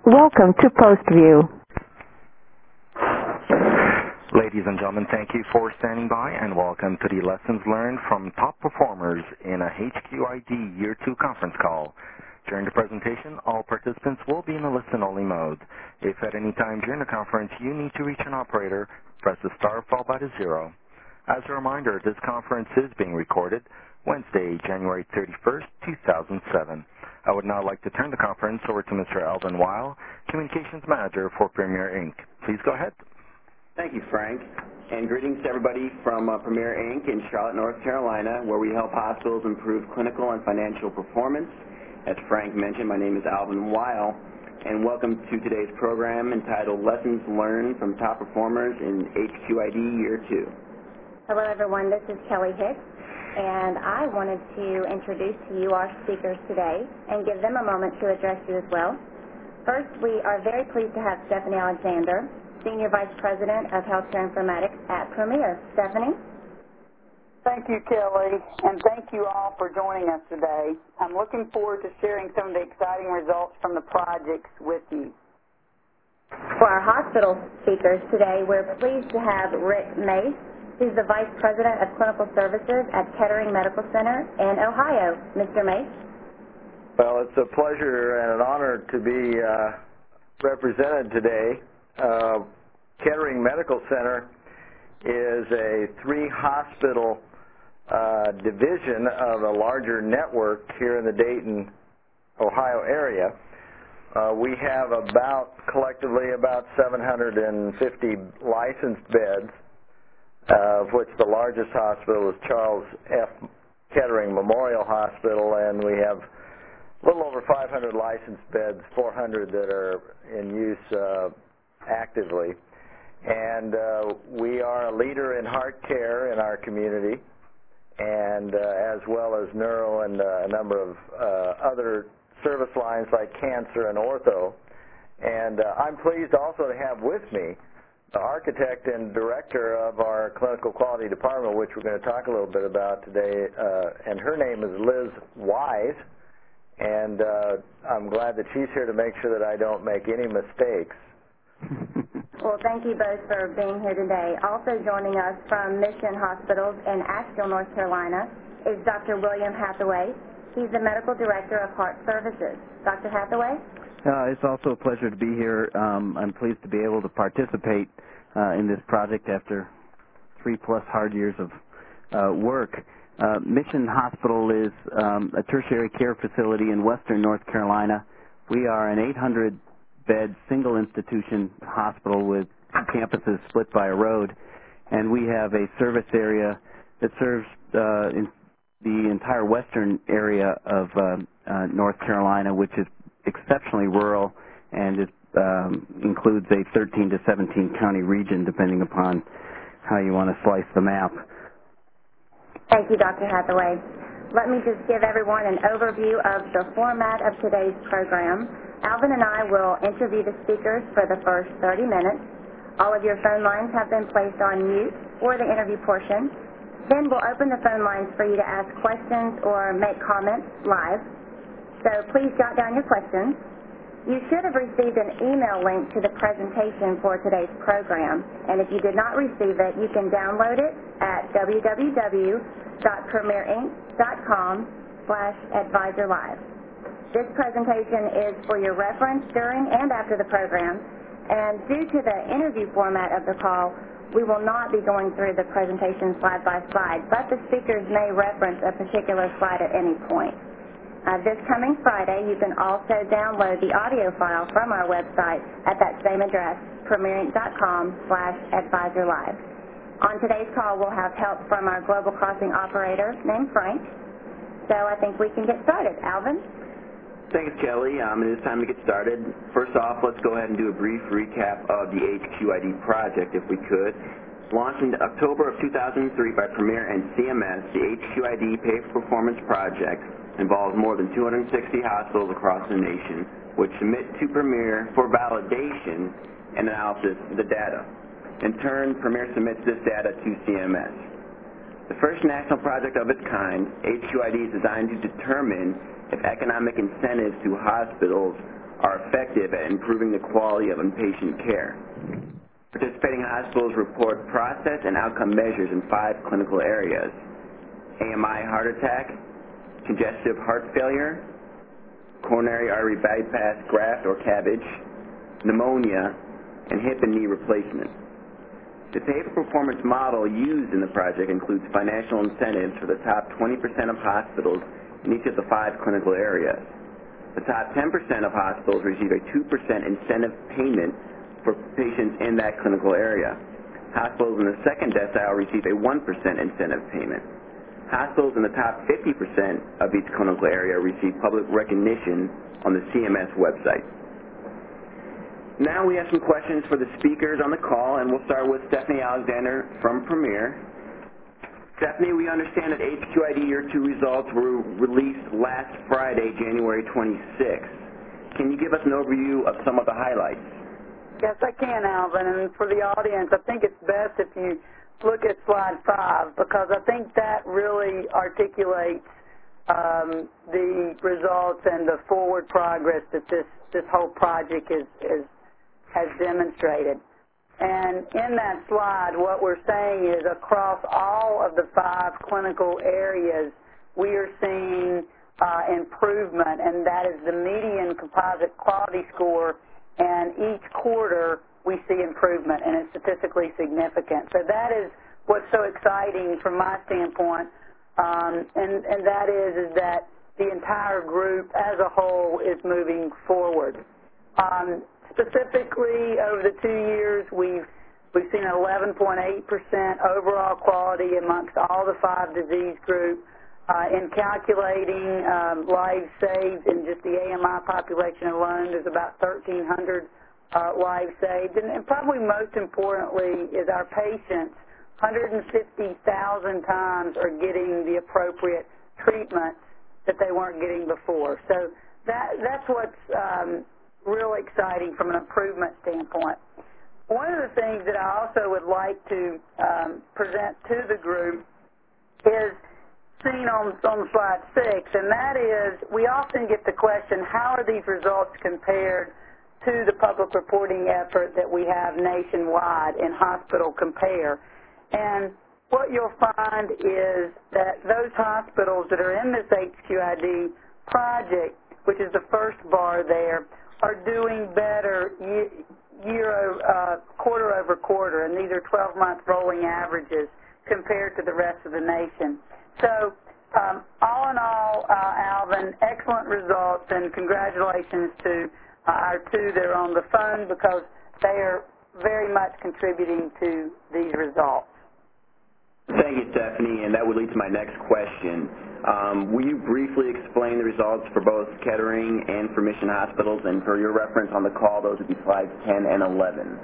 Welcome to PostView. Ladies and gentlemen, thank you for standing by and welcome to the Lessons Learned from Top Performers in a HQID Year 2 conference call. During the presentation, all participants will be in a listen-only mode. If at any time during the conference you need to reach an operator, press the star followed by the 0. As a reminder, this conference is being recorded Wednesday, January 31st, 2007. I would now like to turn the conference over to Mr. Alvin Weil, Communications Manager for Premier Inc. Please go ahead. Thank you, Frank, and greetings to everybody from Premier Inc. in Charlotte, North Carolina, where we help hospitals improve clinical and financial performance. As Frank mentioned, my name is Alvin Weil, and welcome to today's program entitled Lessons Learned from Top Performers in HQID Year 2. Hello, everyone. This is Kelly Hicks, and I wanted to introduce to you our speakers today and give them a moment to address you as well. First, we are very pleased to have Stephanie Alexander, Senior Vice President of Healthcare Informatics at Premier. Stephanie? Thank you, Kelly, and thank you all for joining us today. I'm looking forward to sharing some of the exciting results from the projects with you. For our hospital speakers today, we're pleased to have Rick Mace, who's the Vice President of Clinical Services at Kettering Medical Center in Ohio. Mr. Mace? Well, it's a pleasure and an honor to be represented today. Kettering Medical Center is a 3-hospital division of a larger network here in the Dayton, Ohio area. We have collectively about 750 licensed beds, of which the largest hospital is Charles F. Kettering Memorial Hospital, and we have a little over 500 licensed beds, 400 that are in use actively. And we are a leader in heart care in our community, and as well as neuro and a number of other service lines like cancer and ortho. And I'm pleased also to have with me the architect and director of our clinical quality department, which we're going to talk a little bit about today, and her name is Liz Wise, and I'm glad that she's here to make sure that I don't make any mistakes. Well, thank you both for being here today. Also joining us from Mission Hospitals in Asheville, North Carolina, is Dr. William Hathaway. He's the Medical Director of Heart Services. Dr. Hathaway? It's also a pleasure to be here. I'm pleased to be able to participate in this project after 3+ hard years of work. Mission Hospital is a tertiary care facility in western North Carolina. We are an 800-bed single institution hospital with campuses split by a road, and we have a service area that serves in the entire western area of North Carolina, which is exceptionally rural and it includes a 13 to 17 county region, depending upon how you want to slice the map. Thank you, Dr. Hathaway. Let me just give everyone an overview of the format of today's program. Alvin and I will interview the speakers for the first 30 minutes. All of your phone lines have been placed on mute for the interview portion. Then we'll open the phone lines for you to ask questions or make comments live. So please jot down your questions. You should have received an email link to the presentation for today's program, and if you did not receive it, you can download it at www.premierinc.com/advisorlive. This presentation is for your reference during and after the program, and due to the interview format of the call, we will not be going through the presentation slide by slide, but the speakers may reference a particular slide at any point. This coming Friday, you can also download the audio file from our website at that same address, premierinc.com/advisorlive. On today's call, we'll have help from our Global Crossing operator named Frank. So I think we can get started. Alvin? Thanks, Kelly. It is time to get started. First off, let's go ahead and do a brief recap of the HQID project, if we could. Launched in October of 2003 by Premier and CMS, the HQID Pay for Performance project involves more than 260 hospitals across the nation, which submit to Premier for validation and analysis of the data. In turn, Premier submits this data to CMS. The first national project of its kind, HQID is designed to determine if economic incentives to hospitals are effective at improving the quality of inpatient care. Participating hospitals report process and outcome measures in 5 clinical areas: AMI heart attack, congestive heart failure, coronary artery bypass graft or CABG, pneumonia, and hip and knee replacement. The pay-for-performance model used in the project includes financial incentives for the top 20% of hospitals in each of the 5 clinical areas. The top 10% of hospitals receive a 2% incentive payment for patients in that clinical area. Hospitals in the second decile receive a 1% incentive payment. Hospitals in the top 50% of each clinical area receive public recognition on the CMS website. Now we have some questions for the speakers on the call, and we'll start with Stephanie Alexander from Premier. Stephanie, we understand that HQID Year 2 results were released last Friday, January 26th. Can you give us an overview of some of the highlights? Yes, I can, Alvin. And for the audience, I think it's best if you look at slide 5, because I think that really articulates the results and the forward progress that this whole project has demonstrated. And in that slide, what we're saying is across all of the 5 clinical areas, we are seeing improvement, and that is the median composite quality score, and each quarter we see improvement, and it's statistically significant. So that is what's so exciting from my standpoint, and that is that the entire group as a whole is moving forward. Specifically, over the 2 years, we've seen an 11.8% overall quality amongst all the 5 disease groups. In calculating lives saved in just the AMI population alone, there's about 1,300 lives saved. And probably most importantly is our patients, 150,000 times are getting the appropriate treatment that they weren't getting before. So that's what's real exciting from an improvement standpoint. One of the things that I also would like to present to the group is seen on slide 6, and that is we often get the question, how are these results compared to the public reporting effort that we have nationwide in Hospital Compare? And what you'll find is that those hospitals that are in this HQID project, which is the first bar there, are doing better quarter over quarter, and these are 12-month rolling averages compared to the rest of the nation. So all in all, Alvin, excellent results, and congratulations to our 2 that are on the phone, because they are very much contributing to these results. Thank you, Stephanie, and that would lead to my next question. Will you briefly explain the results for both Kettering and for Mission Hospitals? And for your reference on the call, those would be slides 10 and 11.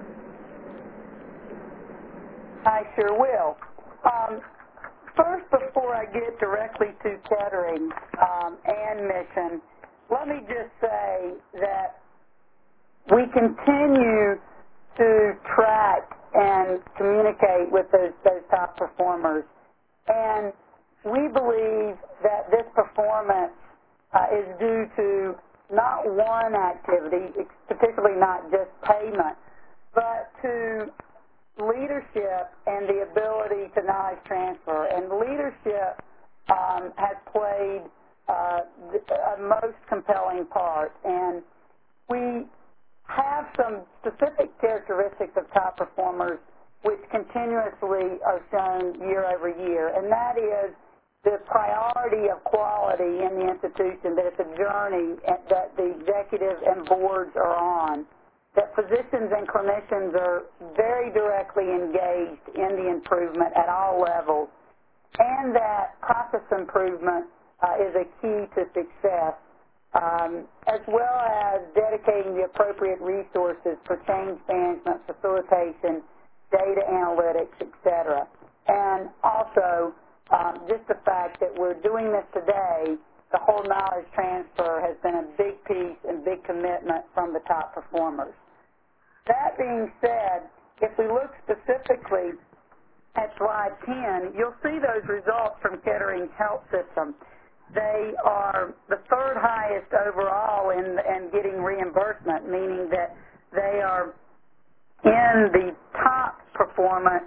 I sure will. First, before I get directly to Kettering and Mission, let me just say that we continue to track and communicate with those top performers. And we believe that this performance is due to not one activity, particularly not just payment, but to leadership and the ability to knowledge transfer. And leadership has played a most compelling part. And we have some specific characteristics of top performers which continuously are shown year over year, and that is the priority of quality in the institution, that it's a journey that the executive and boards are on, that physicians and clinicians are very directly engaged in the improvement at all levels, and that process improvement is a key to success, as well as dedicating the appropriate resources for change management, facilitation, data analytics, etc. And also, just the fact that we're doing this today, the whole knowledge transfer has been a big piece and big commitment from the top performers. That being said, if we look specifically at slide 10, you'll see those results from Kettering Health System. they are the third highest overall in getting reimbursement, meaning that they are in the top performance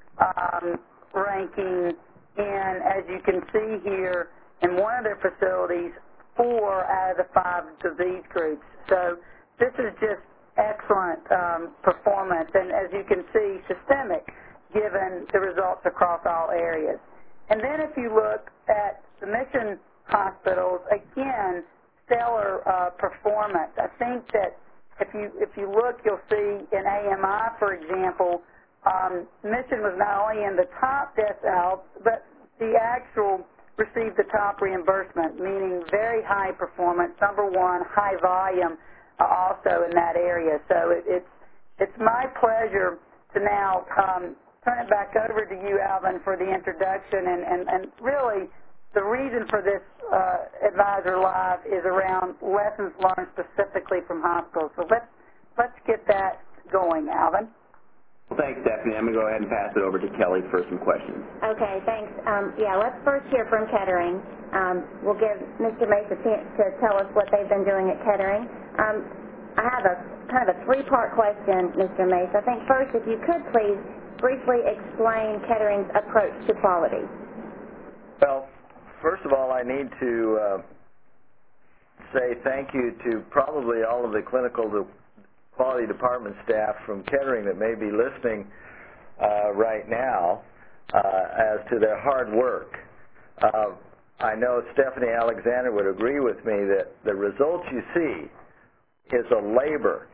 ranking in, as you can see here, in one of their facilities, 4 out of the 5 disease groups. So this is just excellent performance, and as you can see, systemic, given the results across all areas. And then if you look at the mission hospitals, again, stellar performance. I think that if you look, you'll see in AMI, for example, Mission was not only in the top decile, but the actual received the top reimbursement, meaning very high performance, number one, high volume also in that area. So it's my pleasure to now turn it back over to you, Alvin, for the introduction. And really, the reason for this Advisor Live is around lessons learned specifically from hospitals. So let's get that going, Alvin. Well, thanks, Stephanie. I'm going to go ahead and pass it over to Kelly for some questions. Okay, thanks. Let's first hear from Kettering. We'll give Mr. Mace a chance to tell us what they've been doing at Kettering. I have a kind of a three-part question, Mr. Mace. I think first, if you could please briefly explain Kettering's approach to quality. Well, first of all, I need to say thank you to probably all of the clinical quality department staff from Kettering that may be listening right now as to their hard work. I know Stephanie Alexander would agree with me that the results you see is a labor,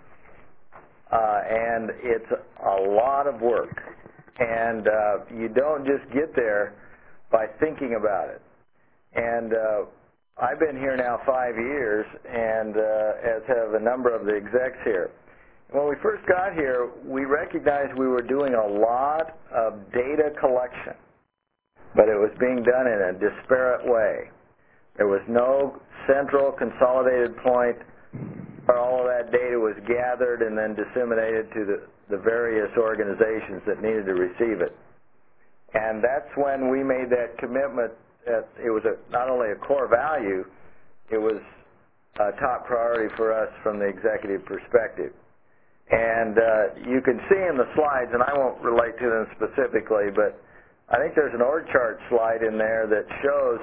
and it's a lot of work. And you don't just get there by thinking about it. And I've been here now 5 years, and as have a number of the execs here. When we first got here, we recognized we were doing a lot of data collection, but it was being done in a disparate way. There was no central consolidated point where all of that data was gathered and then disseminated to the various organizations that needed to receive it. And that's when we made that commitment that it was not only a core value, it was a top priority for us from the executive perspective. And you can see in the slides, and I won't relate to them specifically, but I think there's an org chart slide in there that shows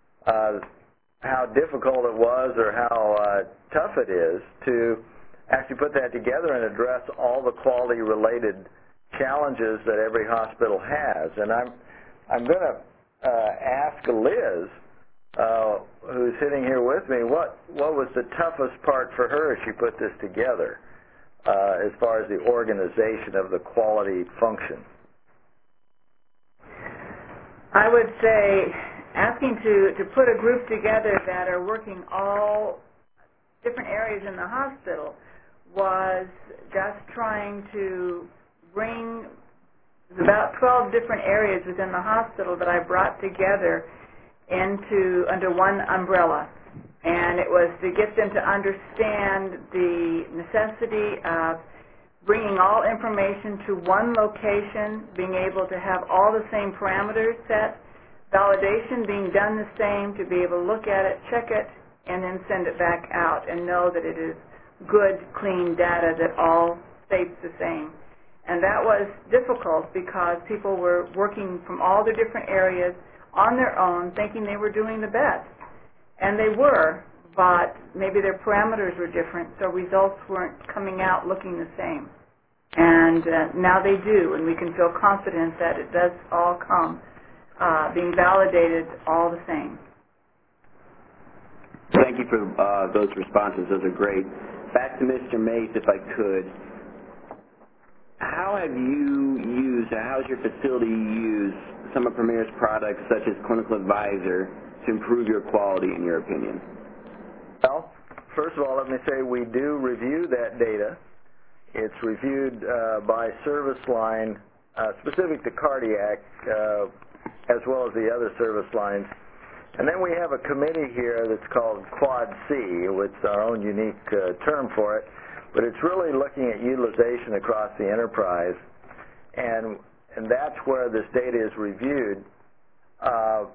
how difficult it was or how tough it is to actually put that together and address all the quality-related challenges that every hospital has. And I'm going to ask Liz, who's sitting here with me, what was the toughest part for her as she put this together? As far as the organization of the quality function? I would say asking to put a group together that are working all different areas in the hospital was just trying to bring about 12 different areas within the hospital that I brought together under one umbrella. And it was to get them to understand the necessity of bringing all information to one location, being able to have all the same parameters set, validation being done the same, to be able to look at it, check it, and then send it back out and know that it is good, clean data that all states the same. And that was difficult because people were working from all the different areas on their own, thinking they were doing the best. And they were, but maybe their parameters were different, so results weren't coming out looking the same. And now they do, and we can feel confident that it does all come being validated all the same. Thank you for those responses. Those are great. Back to Mr. Mace, if I could. How have you used, or how has your facility used some of Premier's products, such as Clinical Advisor, to improve your quality, in your opinion? Well, first of all, let me say we do review that data. It's reviewed by service line, specific to cardiac, as well as the other service lines. And then we have a committee here that's called Quad C, which is our own unique term for it, but it's really looking at utilization across the enterprise, and that's where this data is reviewed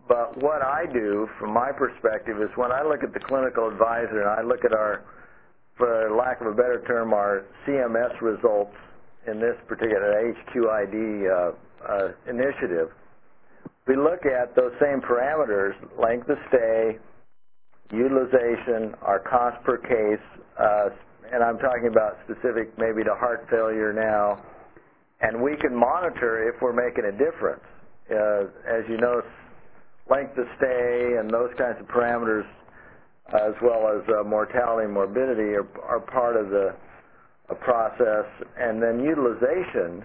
but what I do from my perspective is when I look at the clinical advisor and I look at our, for lack of a better term, our CMS results in this particular HQID initiative, we look at those same parameters, length of stay, utilization, our cost per case, and I'm talking about specific maybe to heart failure now, and we can monitor if we're making a difference. As you know, length of stay and those kinds of parameters, as well as mortality and morbidity, are part of the process. And then utilization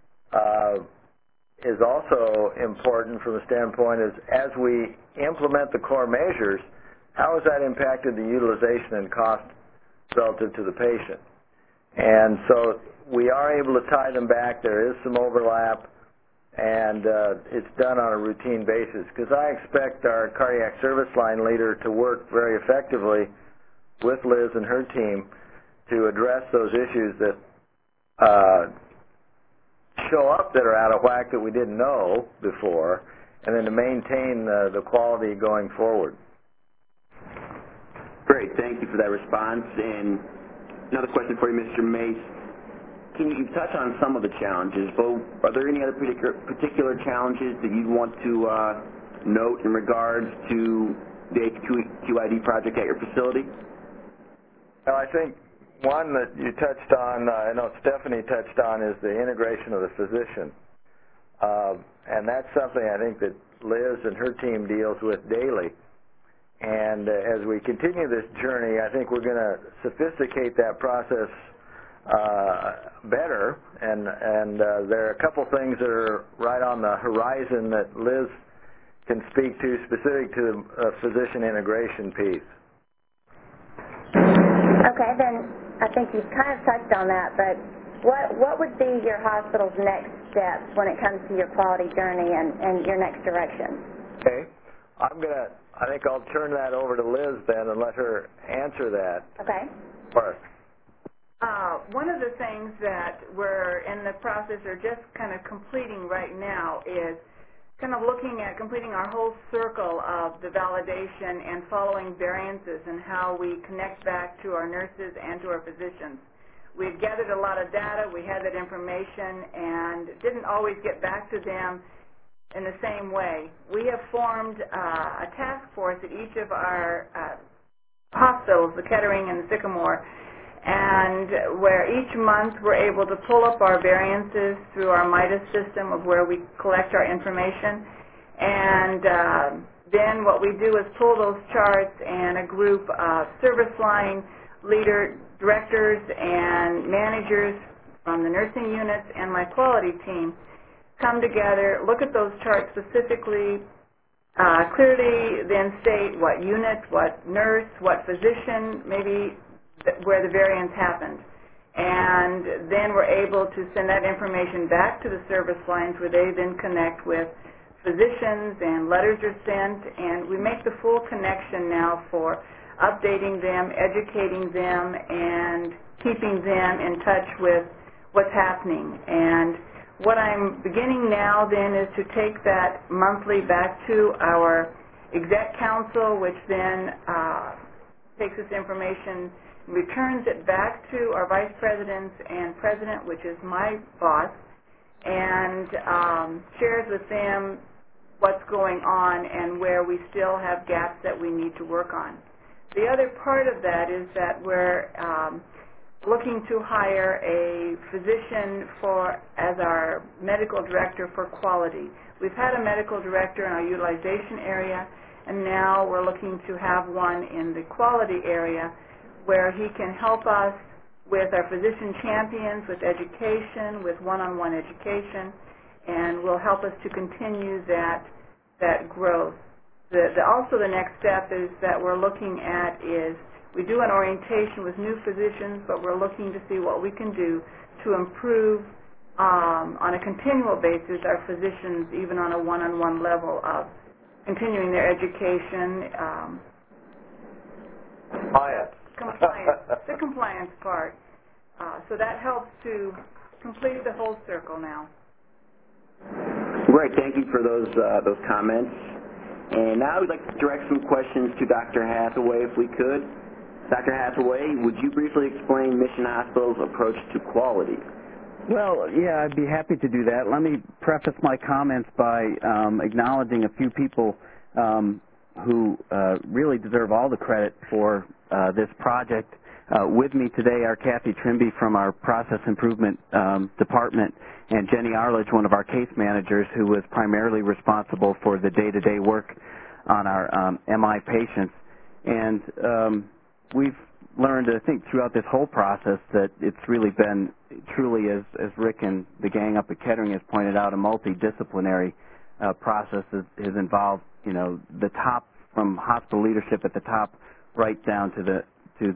is also important from the standpoint as we implement the core measures, how has that impacted the utilization and cost relative to the patient? And so we are able to tie them back. There is some overlap, and it's done on a routine basis, because I expect our cardiac service line leader to work very effectively with Liz and her team to address those issues that show up that are out of whack that we didn't know before, and then to maintain the quality going forward. Great, thank you for that response. And another question for you, Mr. Mace. Can you touch on some of the challenges, but are there any other particular challenges that you want to note in regards to the HQID project at your facility? Well, I think one that you touched on, I know Stephanie touched on, is the integration of the physician. And that's something I think that Liz and her team deals with daily. And as we continue this journey, I think we're going to sophisticate that process better. And there are a couple things that are right on the horizon that Liz can speak to, specific to the physician integration piece. Okay, then I think you've kind of touched on that, but what would be your hospital's next steps when it comes to your quality journey and your next direction? Okay. I think I'll turn that over to Liz then and let her answer that. Okay. First. One of the things that we're in the process or just kind of completing right now is kind of looking at completing our whole circle of the validation and following variances and how we connect back to our nurses and to our physicians. We've gathered a lot of data, we had that information, and didn't always get back to them in the same way. We have formed a task force at each of our hospitals, the Kettering and the Sycamore, and where each month we're able to pull up our variances through our MIDAS system of where we collect our information. And then what we do is pull those charts, and a group of service line directors and managers from the nursing units and my quality team come together, look at those charts specifically, clearly then state what unit, what nurse, what physician, maybe where the variance happened. And then we're able to send that information back to the service lines where they then connect with physicians, and letters are sent, and we make the full connection now for updating them, educating them, and keeping them in touch with what's happening. And what I'm beginning now then is to take that monthly back to our exec council, which then takes this information, returns it back to our vice presidents and president, which is my boss, and shares with them what's going on and where we still have gaps that we need to work on. The other part of that is that we're looking to hire a physician as our medical director for quality. We've had a medical director in our utilization area, and now we're looking to have one in the quality area where he can help us with our physician champions, with education, with one-on-one education, and will help us to continue that growth. Also the next step is that we're looking at is we do an orientation with new physicians, but we're looking to see what we can do to improve on a continual basis our physicians, even on a one-on-one level of continuing their education. The compliance part. So that helps to complete the whole circle now. Great, thank you for those comments. And now we'd like to direct some questions to Dr. Hathaway, if we could. Dr. Hathaway, would you briefly explain Mission Hospital's approach to quality? Well, yeah, I'd be happy to do that. Let me preface my comments by acknowledging a few people who really deserve all the credit for this project. With me today are Kathy Trimby from our Process Improvement Department and Jenny Arledge, one of our case managers, who was primarily responsible for the day-to-day work on our MI patients. And we've learned, I think, throughout this whole process that it's really been truly, as Rick and the gang up at Kettering has pointed out, a multidisciplinary process has involved, you know, the top, from hospital leadership at the top right down to the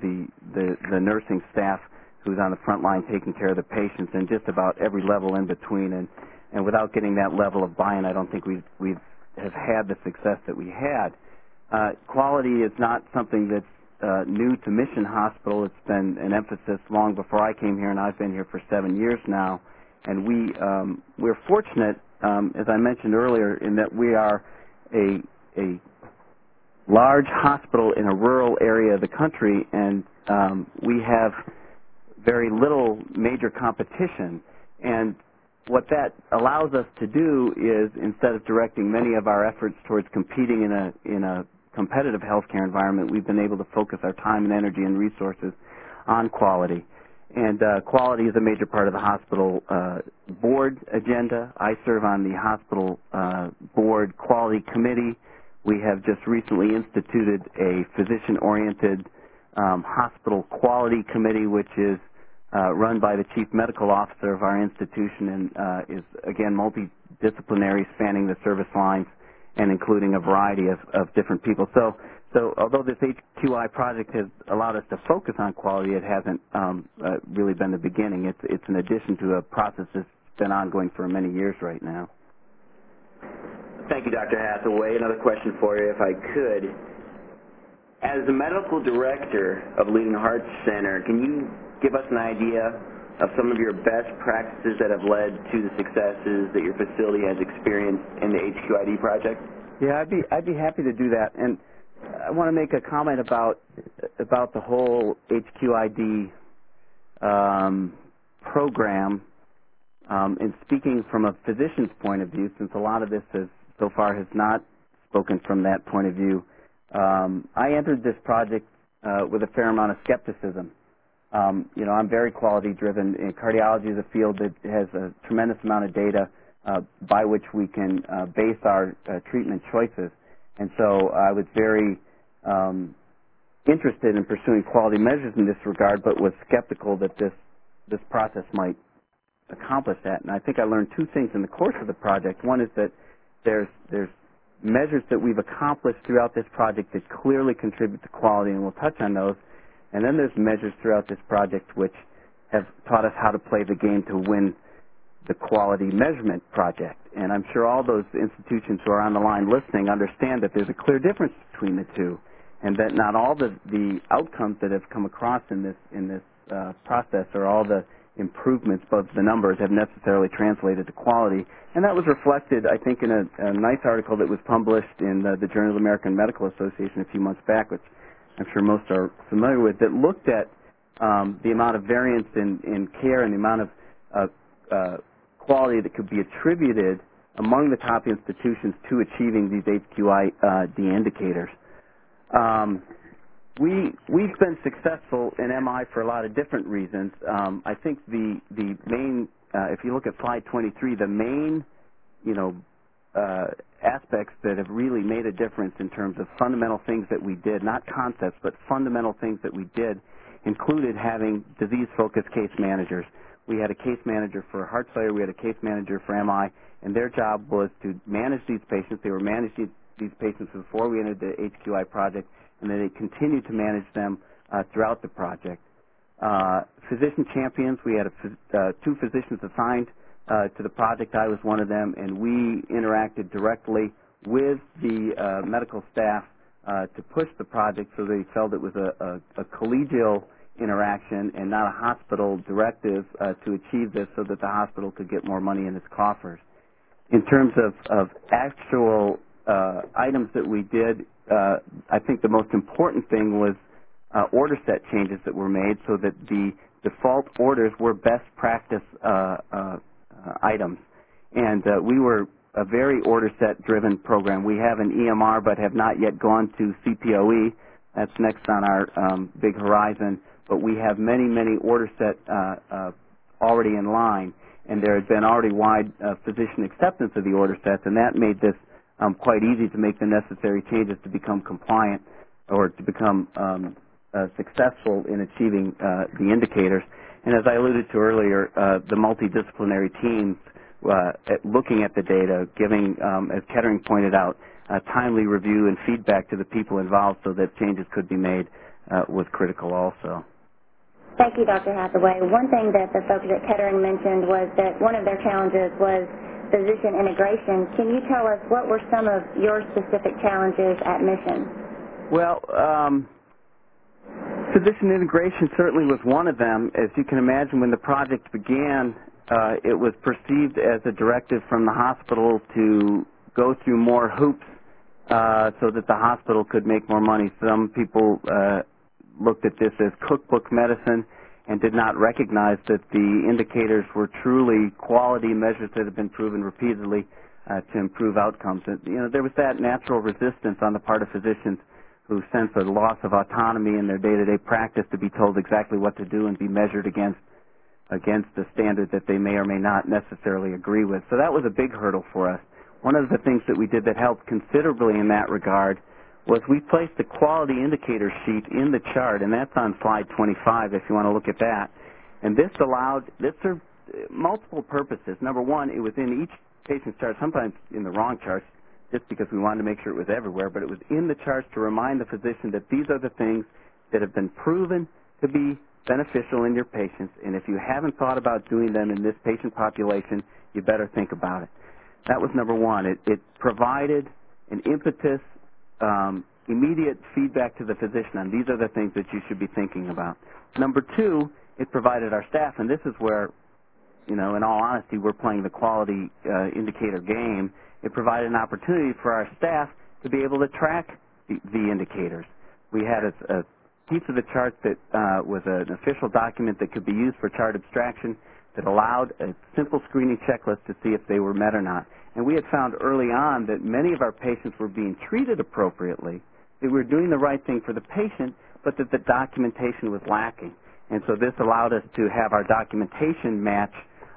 nursing staff who's on the front line taking care of the patients, and just about every level in between. And without getting that level of buy-in, I don't think we have had the success that we had. Quality is not something that's new to Mission Hospital. It's been an emphasis long before I came here, and I've been here for 7 years now. And we're fortunate, as I mentioned earlier, in that we are a large hospital in a rural area of the country, and we have very little major competition. And what that allows us to do is, instead of directing many of our efforts towards competing in a competitive healthcare environment, we've been able to focus our time and energy and resources on quality. And quality is a major part of the hospital board agenda. I serve on the hospital board quality committee. We have just recently instituted a physician-oriented hospital quality committee, which is run by the chief medical officer of our institution, and is, again, multidisciplinary, spanning the service lines and including a variety of different people. So although this HQI project has allowed us to focus on quality, it hasn't really been the beginning. It's an addition to a process that's been ongoing for many years right now. Thank you, Dr. Hathaway. Another question for you, if I could. As the medical director of Leading Heart Center, can you give us an idea of some of your best practices that have led to the successes that your facility has experienced in the HQID project? Yeah, I'd be happy to do that. And I want to make a comment about the whole HQID program. And speaking from a physician's point of view, since a lot of this so far has not spoken from that point of view, I entered this project with a fair amount of skepticism. You know, I'm very quality-driven, and cardiology is a field that has a tremendous amount of data by which we can base our treatment choices. And so I was very interested in pursuing quality measures in this regard, but was skeptical that this process might accomplish that. And I think I learned two things in the course of the project. One is that there's measures that we've accomplished throughout this project that clearly contribute to quality, and we'll touch on those. And then there's measures throughout this project which have taught us how to play the game to win the quality measurement project. And I'm sure all those institutions who are on the line listening understand that there's a clear difference between the two, and that not all the outcomes that have come across in this process, or all the improvements, both the numbers, have necessarily translated to quality. And that was reflected, I think, in a nice article that was published in the Journal of the American Medical Association a few months back, which I'm sure most are familiar with, that looked at the amount of variance in care and the amount of quality that could be attributed among the top institutions to achieving these HQID indicators. We've been successful in MI for a lot of different reasons. I think the main, if you look at slide 23, the main, aspects that have really made a difference in terms of fundamental things that we did, not concepts, but fundamental things that we did, included having disease-focused case managers. We had a case manager for heart failure, we had a case manager for MI, and their job was to manage these patients. They were managing these patients before we entered the HQI project, and then they continued to manage them throughout the project. Physician champions, we had two physicians assigned to the project. I was one of them, and we interacted directly with the medical staff to push the project, so they felt it was a collegial interaction and not a hospital directive to achieve this, so that the hospital could get more money in its coffers. In terms of actual items that we did, I think the most important thing was order set changes that were made so that the default orders were best practice items. And we were a very order set driven program. We have an EMR but have not yet gone to CPOE. That's next on our big horizon. But we have many, many order set already in line. And there had been already wide physician acceptance of the order sets, and that made this quite easy to make the necessary changes to become compliant or to become successful in achieving the indicators. And as I alluded to earlier, the multidisciplinary teams looking at the data, giving, as Kettering pointed out, timely review and feedback to the people involved so that changes could be made was critical also. Thank you, Dr. Hathaway. One thing that the folks at Kettering mentioned was that one of their challenges was physician integration. Can you tell us what were some of your specific challenges at Mission? Well, physician integration certainly was one of them. As you can imagine, when the project began, it was perceived as a directive from the hospital to go through more hoops so that the hospital could make more money. Some people looked at this as cookbook medicine and did not recognize that the indicators were truly quality measures that have been proven repeatedly to improve outcomes. And, there was that natural resistance on the part of physicians who sense a loss of autonomy in their day-to-day practice to be told exactly what to do and be measured against the standard that they may or may not necessarily agree with. So that was a big hurdle for us. One of the things that we did that helped considerably in that regard was we placed the quality indicator sheet in the chart, and that's on slide 25 if you want to look at that. And this served multiple purposes. Number one, it was in each patient's chart, sometimes in the wrong charts, just because we wanted to make sure it was everywhere, but it was in the charts to remind the physician that these are the things that have been proven to be beneficial in your patients, and if you haven't thought about doing them in this patient population, you better think about it. That was number one. It provided an impetus, immediate feedback to the physician on these are the things that you should be thinking about. Number two, it provided our staff, and this is where, in all honesty, we're playing the quality indicator game. It provided an opportunity for our staff to be able to track the indicators. We had a piece of the chart that was an official document that could be used for chart abstraction that allowed a simple screening checklist to see if they were met or not. And we had found early on that many of our patients were being treated appropriately, that we were doing the right thing for the patient, but that the documentation was lacking. And so this allowed us to have our documentation match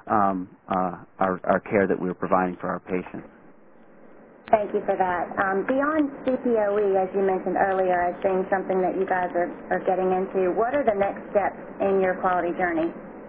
our care that we were providing for our patients. Thank you for that. Beyond CPOE, as you mentioned earlier, as being something that you guys are getting into, what are the next steps in your quality journey?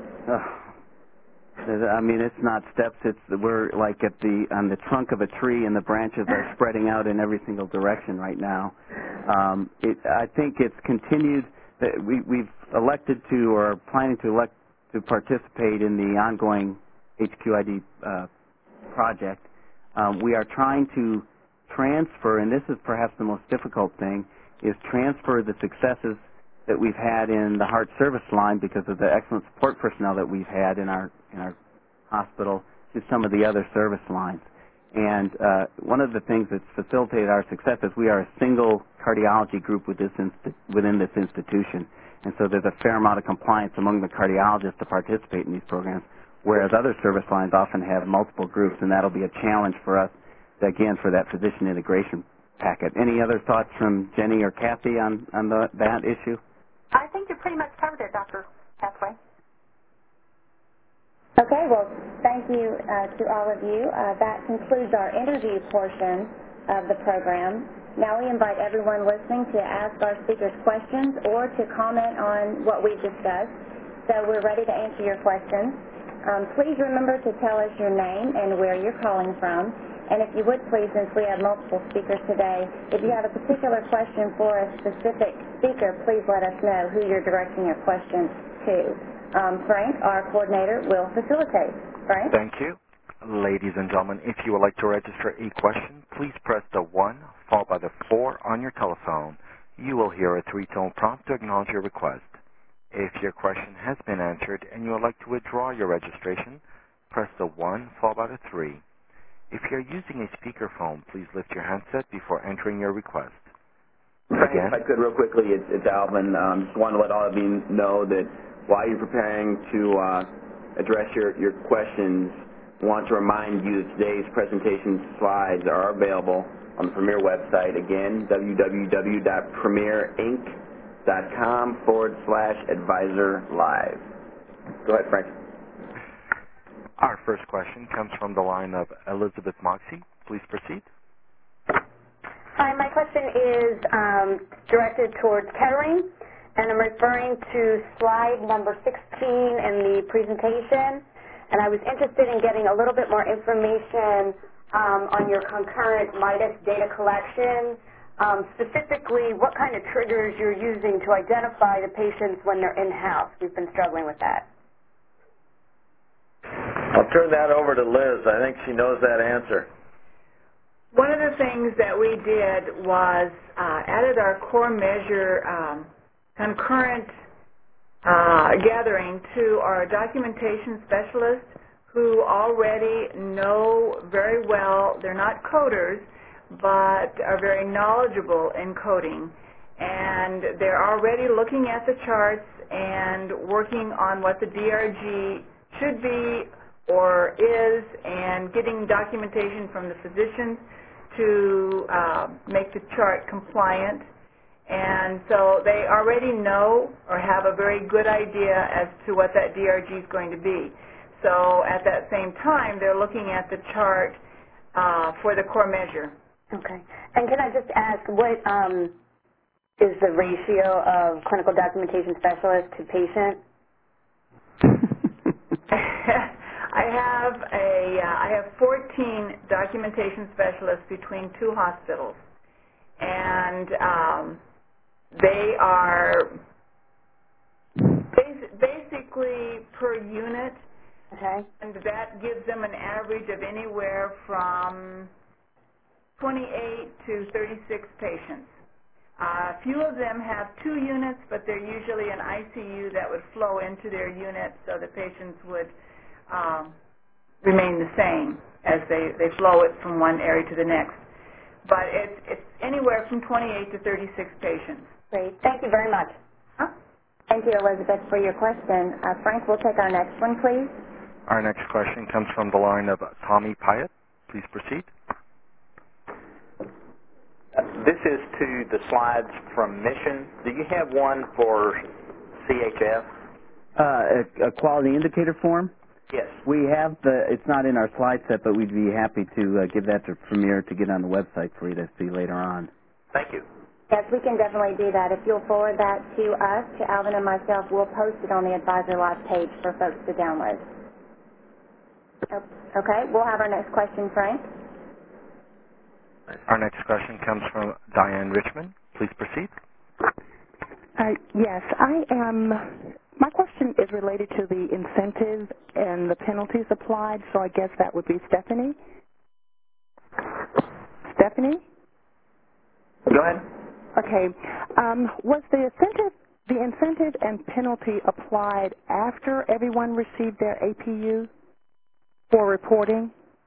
It's not steps. We're like on the trunk of a tree, and the branches are spreading out in every single direction right now. I think it's continued. We've elected to, or planning to elect to participate in the ongoing HQID project. We are trying to transfer, and this is perhaps the most difficult thing, is transfer the successes that we've had in the heart service line because of the excellent support personnel that we've had in our hospital to some of the other service lines. And one of the things that's facilitated our success is we are a single cardiology group within this institution. And so there's a fair amount of compliance among the cardiologists to participate in these programs, whereas other service lines often have multiple groups, and that'll be a challenge for us, again, for that physician integration packet. Any other thoughts from Jenny or Kathy on that issue? I think you pretty much covered it, Dr. Hathaway. Okay, well, thank you to all of you. That concludes our interview portion of the program. Now we invite everyone listening to ask our speakers questions or to comment on what we've discussed. So we're ready to answer your questions. Please remember to tell us your name and where you're calling from. And if you would please, since we have multiple speakers today, if you have a particular question for a specific speaker, please let us know who you're directing your question to. Frank, our coordinator, will facilitate. Frank? Thank you. Ladies and gentlemen, if you would like to register a question, please press the 1 followed by the 4 on your telephone. You will hear a 3-tone prompt to acknowledge your request. If your question has been answered and you would like to withdraw your registration, press the 1 followed by the 3. If you're using a speakerphone, please lift your handset before entering your request. Frank, if I could real quickly, it's Alvin. Just want to let all of you know that while you're preparing to address your questions, I want to remind you that today's presentation slides are available on the Premier website. Again, www.premierinc.com/advisorlive. Go ahead, Frank. Our first question comes from the line of Elizabeth Moxie. Please proceed. Hi, my question is directed towards Kettering, and I'm referring to slide number 16 in the presentation, and I was interested in getting a little bit more information on your concurrent MIDAS data collection, specifically what kind of triggers you're using to identify the patients when they're in-house. We've been struggling with that. I'll turn that over to Liz. I think she knows that answer. One of the things that we did was added our core measure concurrent gathering to our documentation specialists who already know very well, they're not coders, but are very knowledgeable in coding. And they're already looking at the charts and working on what the DRG should be or is, and getting documentation from the physicians to make the chart compliant. And so they already know or have a very good idea as to what that DRG is going to be. So at that same time, they're looking at the chart for the core measure. Okay. And can I just ask, what is the ratio of clinical documentation specialist to patient? I have 14 documentation specialists between two hospitals, and they are basically per unit, okay, and that gives them an average of anywhere from 28 to 36 patients. A few of them have 2 units, but they're usually an ICU that would flow into their unit, so the patients would remain the same as they flow it from one area to the next. But it's anywhere from 28 to 36 patients. Great. Thank you very much. Thank you, Elizabeth, for your question. Frank, we'll take our next one, please. Our next question comes from the line of Tommy Pyatt. Please proceed. This is to the slides from Mission. Do you have one for CHF? A quality indicator form? Yes. We have it's not in our slide set, but we'd be happy to give that to Premier to get on the website for you to see later on. Thank you. Yes, we can definitely do that. If you'll forward that to us, to Alvin and myself, we'll post it on the Advisor Live page for folks to download. Okay, we'll have our next question, Frank. Our next question comes from Diane Richmond. Please proceed. Yes, my question is related to the incentive and the penalties applied, so I guess that would be Stephanie. Stephanie? Go ahead. Okay. Was the incentive and penalty applied after everyone received their APU for reporting?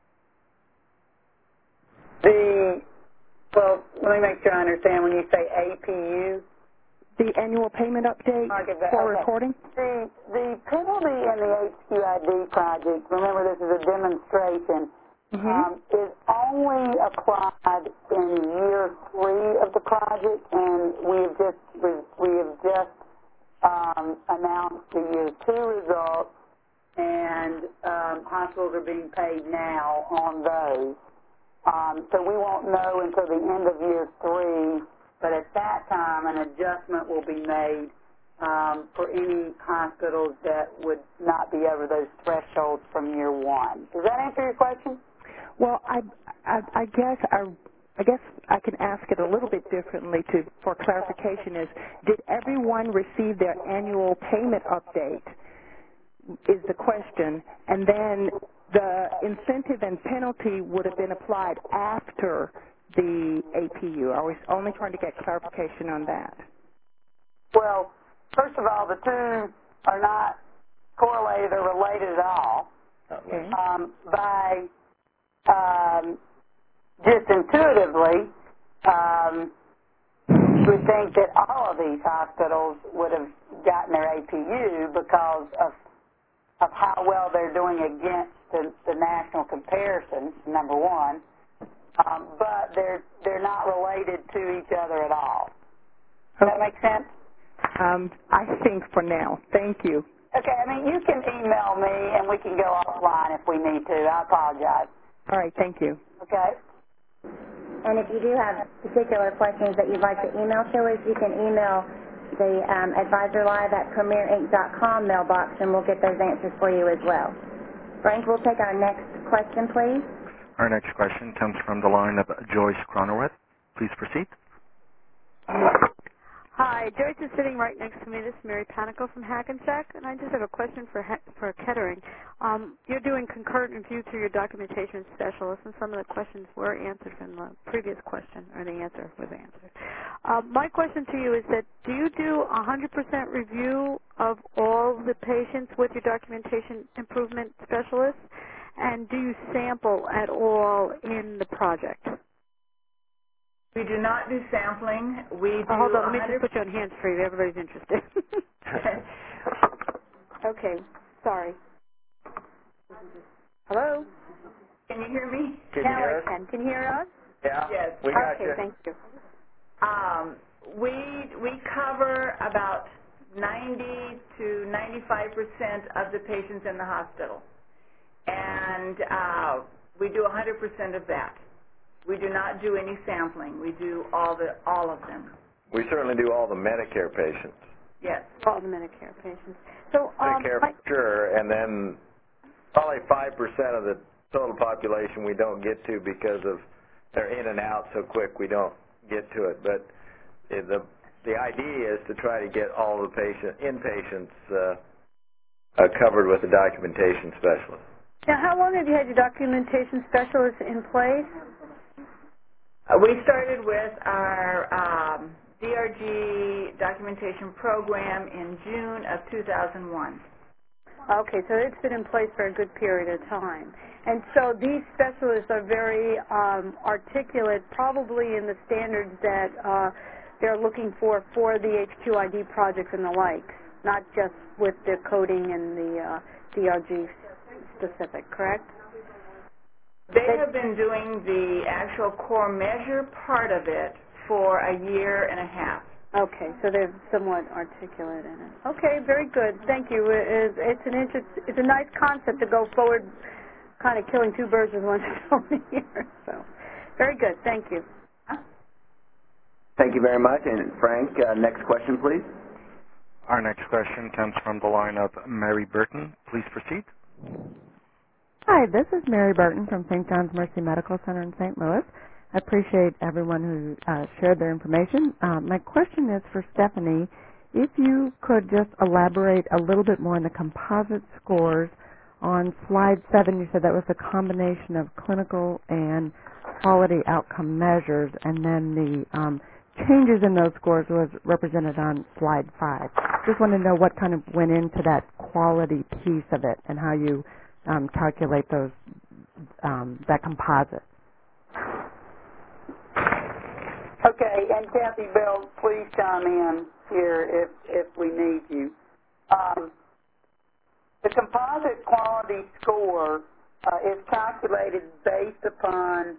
Well, let me make sure I understand. When you say APU? The annual payment update for reporting? The penalty in the HQID project, remember this is a demonstration, is only applied in year 3 of the project, and we have just announced the year 2 results, and hospitals are being paid now on those. So we won't know until the end of year 3, but at that time an adjustment will be made for any hospitals that would not be over those thresholds from year 1. Does that answer your question? Well, I guess I can ask it a little bit differently for clarification is, did everyone receive their annual payment update is the question, and then the incentive and penalty would have been applied after the APU. I was only trying to get clarification on that. Well, first of all, the two are not correlated or related at all. Okay. By just intuitively, you would think that all of these hospitals would have gotten their APU because of how well they're doing against the national comparisons, number one. But they're not related to each other at all. Does that make sense? I think for now. Thank you. Okay, I mean, you can email me and we can go offline if we need to. I apologize. All right, thank you. Okay. And if you do have particular questions that you'd like to email to us, you can email the advisorlive@premierinc.com mailbox, and we'll get those answers for you as well. Frank, we'll take our next question, please. Our next question comes from the line of Joyce Cronowet. Please proceed. Hi, Joyce is sitting right next to me. This is Mary Panico from Hackensack, and I just have a question for Kettering. You're doing concurrent review through your documentation specialist, and some of the questions were answered in the previous question, or the answer was answered. My question to you is that do you do 100% review of all the patients with your documentation improvement specialist, and do you sample at all in the project? We do not do sampling. We do. Hold on, let me just put you on hands-free. Everybody's interested. Okay, sorry. Hello? Can you hear me? Can you hear us? Can you hear us? Yeah. Yes. We got you. Okay, thank you. We cover about 90 to 95% of the patients in the hospital, and we do 100% of that. We do not do any sampling. We do all of them. We certainly do all the Medicare patients. Yes. All the Medicare patients. So, Medicare for sure, and then probably 5% of the total population we don't get to because of they're in and out so quick we don't get to it. But the idea is to try to get all the inpatients covered with a documentation specialist. Now, how long have you had your documentation specialist in place? We started with our DRG documentation program in June of 2001. Okay, so it's been in place for a good period of time. And so these specialists are very articulate, probably in the standards that they're looking for the HQID projects and the like, not just with the coding and the DRG specific, correct? They have been doing the actual core measure part of it for a year and a half. Okay, so they're somewhat articulate in it. Okay, very good. Thank you. It's a nice concept to go forward, kind of killing two birds with one stone here. So, very good. Thank you. Thank you very much. And Frank, next question, please. Our next question comes from the line of Mary Burton. Please proceed. Hi, this is Mary Burton from St. John's Mercy Medical Center in St. Louis. I appreciate everyone who shared their information. My question is for Stephanie. If you could just elaborate a little bit more on the composite scores on slide 7, you said that was a combination of clinical and quality outcome measures, and then the changes in those scores was represented on slide 5. Just want to know what kind of went into that quality piece of it and how you calculate those that composite. Okay, and Kathy Bell, please chime in here if we need you. The composite quality score is calculated based upon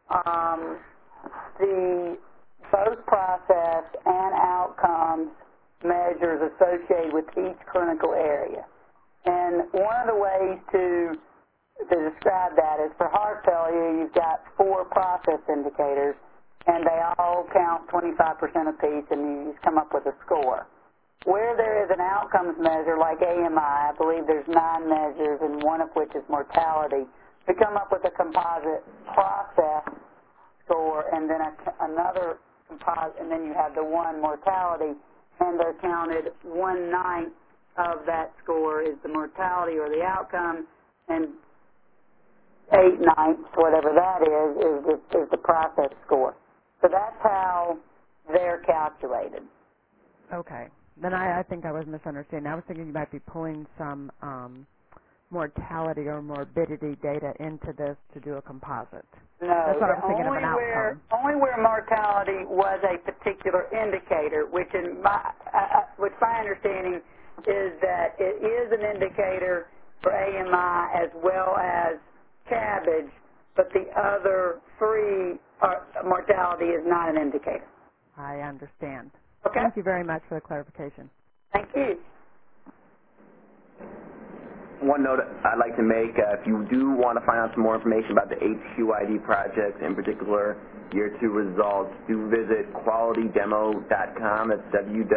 the both process and outcomes measures associated with each clinical area. And one of the ways to describe that is for heart failure, you've got 4 process indicators, and they all count 25% apiece, and you just come up with a score. Where there is an outcomes measure like AMI, I believe there's 9 measures, and one of which is mortality, we come up with a composite process score, and then another composite, and then you have the one mortality, and they're counted 1/9 of that score is the mortality or the outcome, and 8/9, whatever that is the process score. So that's how they're calculated. Okay. Then I think I was misunderstanding. I was thinking you might be pulling some mortality or morbidity data into this to do a composite. No, that's what I was thinking of an outcome. Only where mortality was a particular indicator, which my understanding is that it is an indicator for AMI as well as CABG, but the other three, mortality is not an indicator. I understand. Okay. Thank you very much for the clarification. Thank you. One note I'd like to make, if you do want to find out some more information about the HQID project, in particular Year 2 results, do visit qualitydemo.com. That's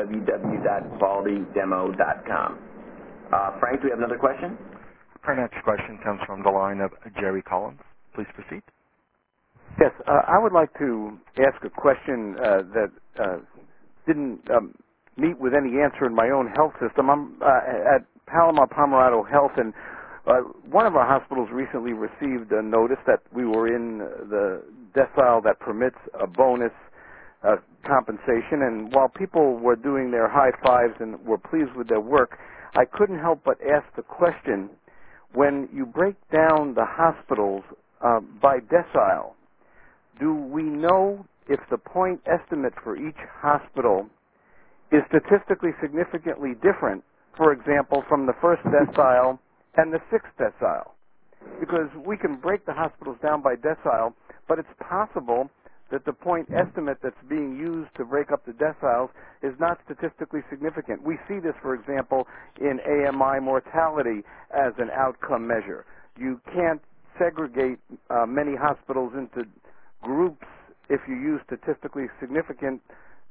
www.qualitydemo.com. Frank, do we have another question? Our next question comes from the line of Jerry Collins. Please proceed. Yes, I would like to ask a question that didn't meet with any answer in my own health system. I'm at Palomar Pomerado Health, and one of our hospitals recently received a notice that we were in the decile that permits a bonus compensation, and while people were doing their high fives and were pleased with their work, I couldn't help but ask the question, when you break down the hospitals by decile, do we know if the point estimate for each hospital is statistically significantly different, for example, from the first decile and the sixth decile? Because we can break the hospitals down by decile, but it's possible that the point estimate that's being used to break up the deciles is not statistically significant. We see this, for example, in AMI mortality as an outcome measure. You can't segregate many hospitals into groups if you use statistically significant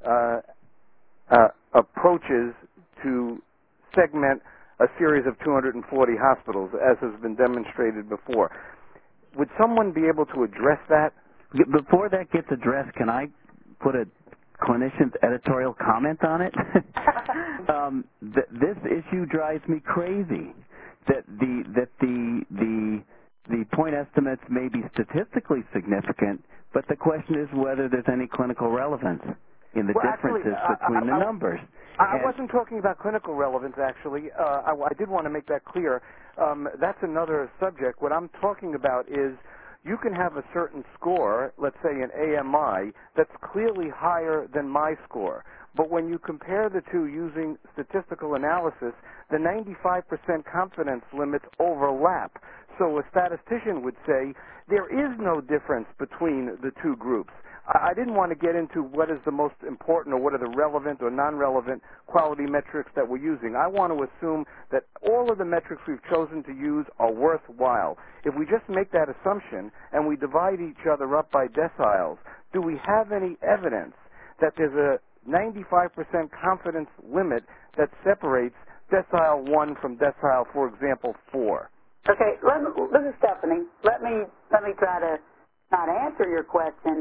approaches to segment a series of 240 hospitals, as has been demonstrated before. Would someone be able to address that? Before that gets addressed, can I put a clinician's editorial comment on it? This issue drives me crazy. That the point estimates may be statistically significant, but the question is whether there's any clinical relevance in the differences between the numbers. I wasn't talking about clinical relevance, actually. I did want to make that clear. That's another subject. What I'm talking about is you can have a certain score, let's say an AMI, that's clearly higher than my score. But when you compare the two using statistical analysis, the 95% confidence limits overlap. So a statistician would say there is no difference between the two groups. I didn't want to get into what is the most important or what are the relevant or non-relevant quality metrics that we're using. I want to assume that all of the metrics we've chosen to use are worthwhile. If we just make that assumption and we divide each other up by deciles, do we have any evidence that there's a 95% confidence limit that separates decile 1 from decile, for example, 4? Okay, this is Stephanie. Let me try to not answer your question,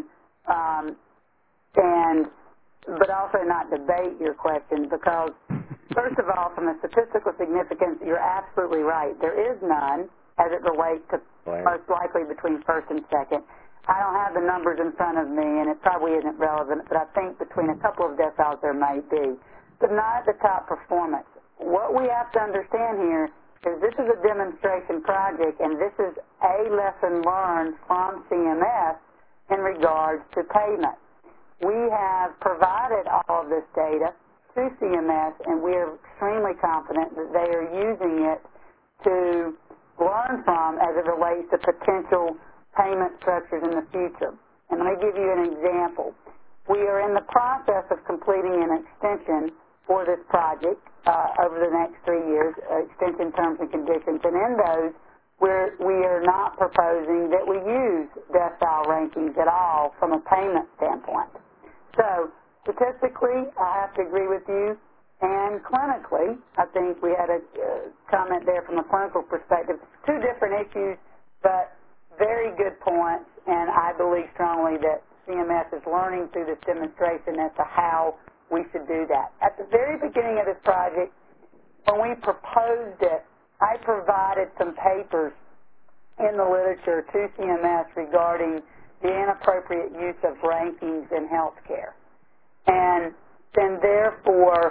but also not debate your question, because first of all, from a statistical significance, you're absolutely right. There is none as it relates to most likely between first and second. I don't have the numbers in front of me, and it probably isn't relevant, but I think between a couple of deciles there may be, but not at the top performance. What we have to understand here is this is a demonstration project, and this is a lesson learned from CMS in regards to payment. We have provided all of this data to CMS, and we are extremely confident that they are using it to learn from as it relates to potential payment structures in the future. And let me give you an example. We are in the process of completing an extension for this project over the next 3 years, extension terms and conditions. And in those, we are not proposing that we use decile rankings at all from a payment standpoint. So statistically, I have to agree with you. And clinically, I think we had a comment there from a clinical perspective. Two different issues, but very good points, and I believe strongly that CMS is learning through this demonstration as to how we should do that. At the very beginning of this project, when we proposed it, I provided some papers in the literature to CMS regarding the inappropriate use of rankings in healthcare. And then therefore,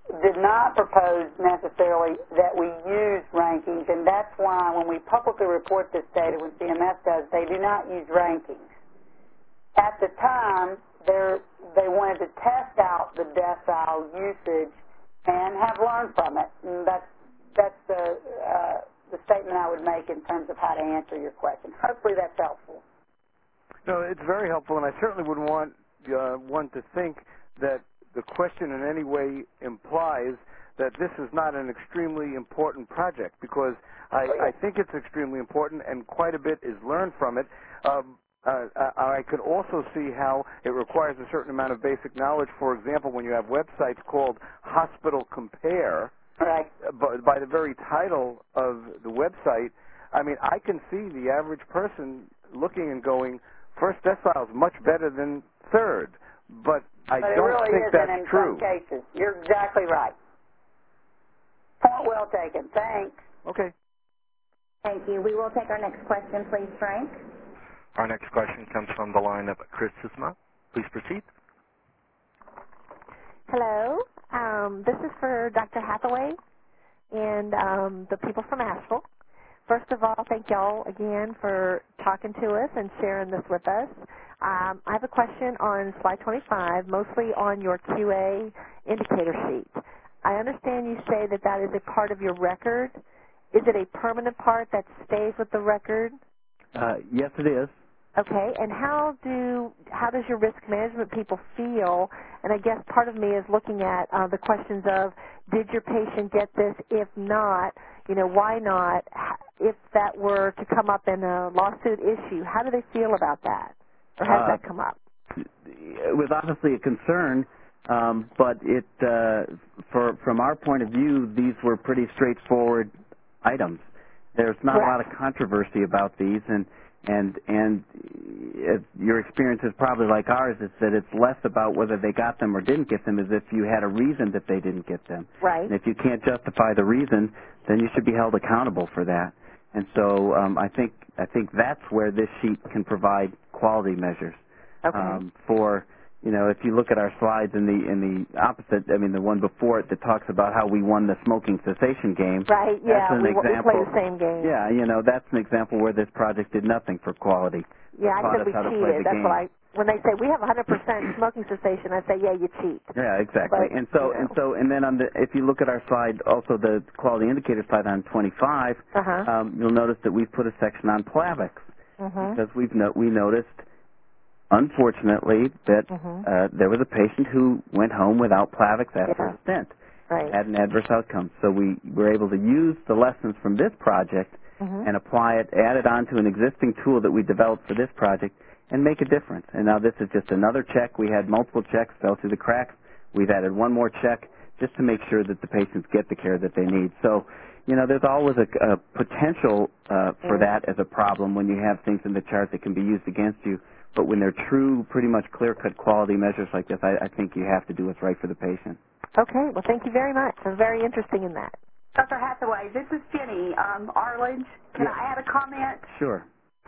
did not propose necessarily that we use rankings, and that's why when we publicly report this data, when CMS does, they do not use rankings. At the time, they wanted to test out the decile usage and have learned from it. And that's the statement I would make in terms of how to answer your question. Hopefully that's helpful. No, it's very helpful, and I certainly wouldn't want one to think that the question in any way implies that this is not an extremely important project, because I think it's extremely important, and quite a bit is learned from it. I could also see how it requires a certain amount of basic knowledge. For example, when you have websites called Hospital Compare, right, by the very title of the website, I mean, I can see the average person looking and going, first decile is much better than third, but I don't really think that's in true. Some cases. You're exactly right. Point well taken. Thanks. Okay. Thank you. We will take our next question, please, Frank. Our next question comes from the line of Chris Sisma. Please proceed. Hello. This is for Dr. Hathaway and the people from Asheville. First of all, thank y'all again for talking to us and sharing this with us. I have a question on slide 25, mostly on your QA indicator sheet. I understand you say that that is a part of your record. Is it a permanent part that stays with the record? Yes, it is. Okay, and how does your risk management people feel? And I guess part of me is looking at the questions of, did your patient get this? If not, why not? If that were to come up in a lawsuit issue, how do they feel about that? Or has that come up? It was obviously a concern, but from our point of view, these were pretty straightforward items. There's not a lot of controversy about these, and your experience is probably like ours, is that it's less about whether they got them or didn't get them, as if you had a reason that they didn't get them. Right. And if you can't justify the reason, then you should be held accountable for that. And so I think that's where this sheet can provide quality measures. For if you look at our slides in the opposite, I mean the one before it that talks about how we won the smoking cessation game. Right. Yeah. We play the same game. Yeah. That's an example where this project did nothing for quality. Yeah, I said we cheated. That's what when they say we have 100% smoking cessation, I say, yeah, you cheat. Yeah, exactly. But, and then if you look at our slide, also the quality indicator slide on 25, you'll notice that we've put a section on Plavix because we noticed, unfortunately, that there was a patient who went home without Plavix after a stent, had an adverse outcome. So we were able to use the lessons from this project and apply it, add it onto an existing tool that we developed for this project, and make a difference. And now this is just another check. We had multiple checks, fell through the cracks. We've added one more check just to make sure that the patients get the care that they need. So, there's always a potential for that as a problem when you have things in the chart that can be used against you. But when they're true, pretty much clear-cut quality measures like this, I think you have to do what's right for the patient. Okay. Well, thank you very much. I'm very interested in that. Dr. Hathaway, this is Jenny Arledge. Can I add a comment? Sure.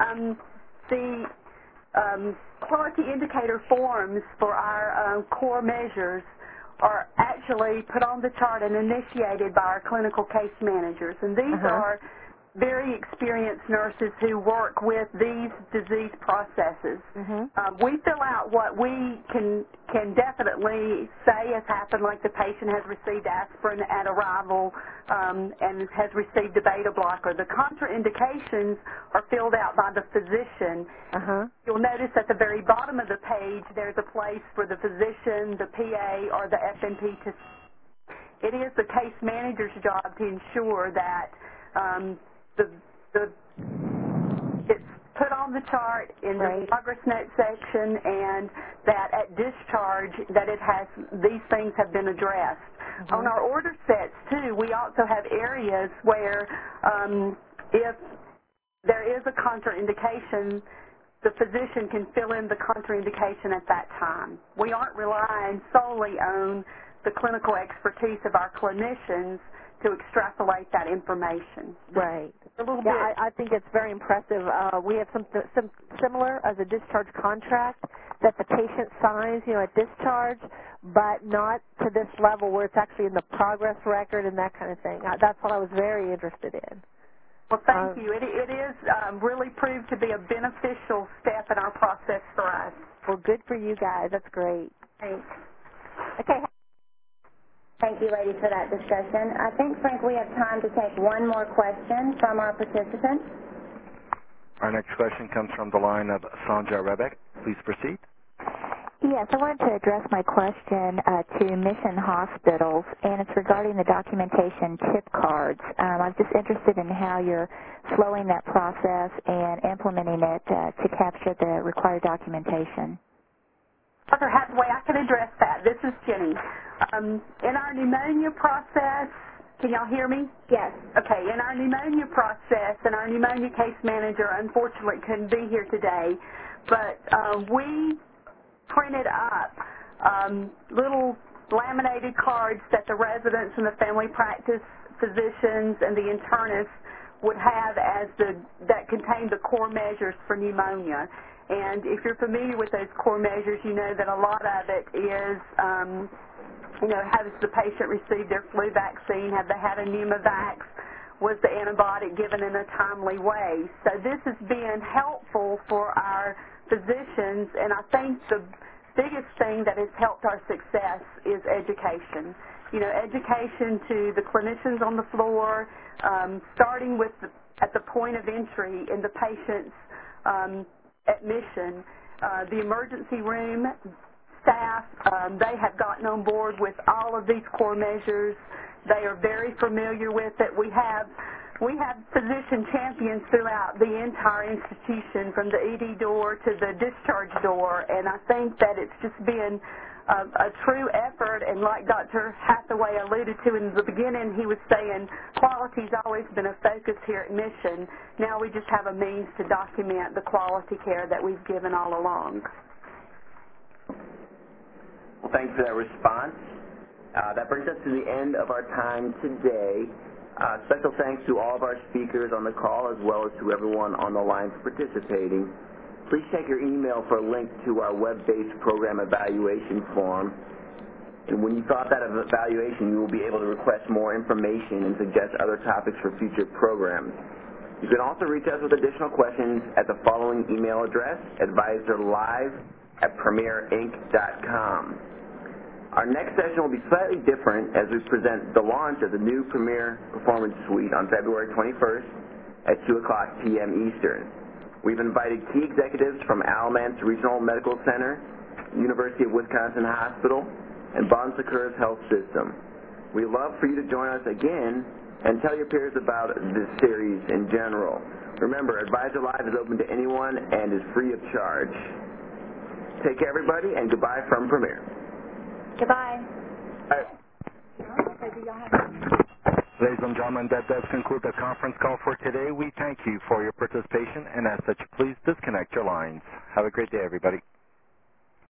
The quality indicator forms for our core measures are actually put on the chart and initiated by our clinical case managers. And these are very experienced nurses who work with these disease processes. We fill out what we can definitely say has happened, like the patient has received aspirin at arrival and has received a beta blocker. The contraindications are filled out by the physician. You'll notice at the very bottom of the page there's a place for the physician, the PA, or the FNP to. It is the case manager's job to ensure that it's put on the chart in the progress note section, and that at discharge that it has these things have been addressed. On our order sets too, we also have areas where if there is a contraindication, the physician can fill in the contraindication at that time. We aren't relying solely on the clinical expertise of our clinicians to extrapolate that information. Right. A little bit. I think it's very impressive. We have something similar as a discharge contract that the patient signs, at discharge, but not to this level where it's actually in the progress record and that kind of thing. That's what I was very interested in. Well, thank you. It is really proved to be a beneficial step in our process for us. Well, good for you guys. That's great. Thanks. Okay. Thank you, ladies, for that discussion. I think, Frank, we have time to take one more question from our participants. Our next question comes from the line of Sandra Rebeck. Please proceed. Yes, I wanted to address my question to Mission Hospitals, and it's regarding the documentation chip cards. I'm just interested in how you're slowing that process and implementing it to capture the required documentation. Dr. Hathaway, I can address that. This is Jenny. In our pneumonia process, can y'all hear me? Yes. Okay, in our pneumonia process, and our pneumonia case manager unfortunately couldn't be here today, but we printed up little laminated cards that the residents and the family practice physicians and the internists would have that contained the core measures for pneumonia. And if you're familiar with those core measures, you know that a lot of it is, has the patient received their flu vaccine? Have they had a pneumovax? Was the antibiotic given in a timely way? So this has been helpful for our physicians, and I think the biggest thing that has helped our success is education. Education to the clinicians on the floor, starting with at the point of entry in the patient's admission. The emergency room staff, they have gotten on board with all of these core measures. They are very familiar with it. We have physician champions throughout the entire institution, from the ED door to the discharge door, and I think that it's just been a true effort. And like Dr. Hathaway alluded to in the beginning, he was saying quality's always been a focus here at Mission. Now we just have a means to document the quality care that we've given all along. Well, thanks for that response. That brings us to the end of our time today. Special thanks to all of our speakers on the call, as well as to everyone on the line for participating. Please check your email for a link to our web-based program evaluation form. And when you fill out that evaluation, you will be able to request more information and suggest other topics for future programs. You can also reach us with additional questions at the following email address, advisorlive@premierinc.com. Our next session will be slightly different as we present the launch of the new Premier Performance Suite on February 21st at 2 o'clock p.m. Eastern. We've invited key executives from Alamance Regional Medical Center, University of Wisconsin Hospital, and Bon Secours Health System. We'd love for you to join us again and tell your peers about this series in general. Remember, Advisor Live is open to anyone and is free of charge. Take care, everybody, and goodbye from Premier. Goodbye. Ladies and gentlemen, that does conclude the conference call for today. We thank you for your participation and ask that you please disconnect your lines. Have a great day, everybody.